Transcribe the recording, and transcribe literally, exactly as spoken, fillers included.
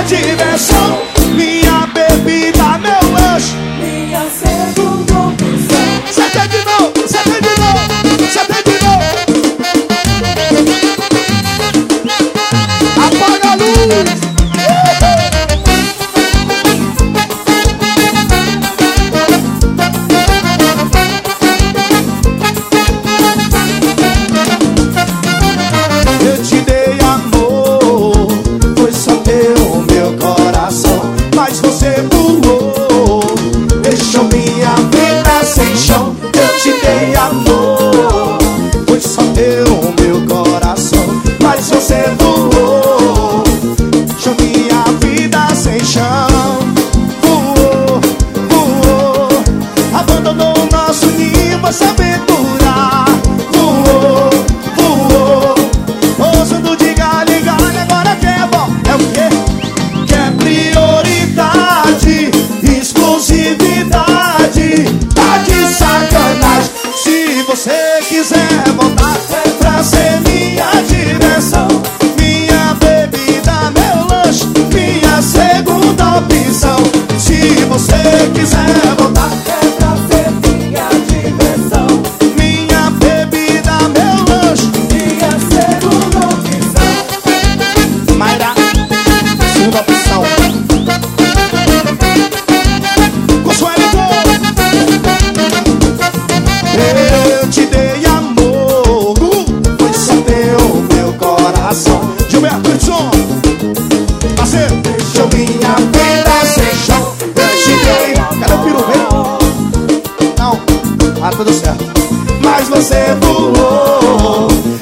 minha diversão, minha bebida, meu lanche, minha segunda opção. senta de novo, senta de novo, senta de novo. Apaga a luz. Eu te dei amor, foi só teu o meu coração, mas você pulou, deixou minha vida sem chão. Eu te dei amor, foi só teu o meu coração, mas você pulou, deixou minha vida sem chão. Voou, voou, abandonou o nosso ninho, vai se aventurar. Voou, voou, ousando de galho em galho, agora quer bom. É o quê? Quer prioridade, exclusividade, tá de sacanagem. Se você quiser voltar, é pra ser minha diversão, minha bebida, meu lanche, minha segunda opção. Se você quiser voltar, É pra ser minha diversão, minha bebida, meu lanche, minha segunda opção. Mayra, segunda opção. Consuelo, eu te dei amor, foi só teu meu coração. Gilberto Edson, parceiro, deixou minha vida sem chão. Eu te dei, cadê o piru, vem? Não, ah, tudo certo. Mas você voou,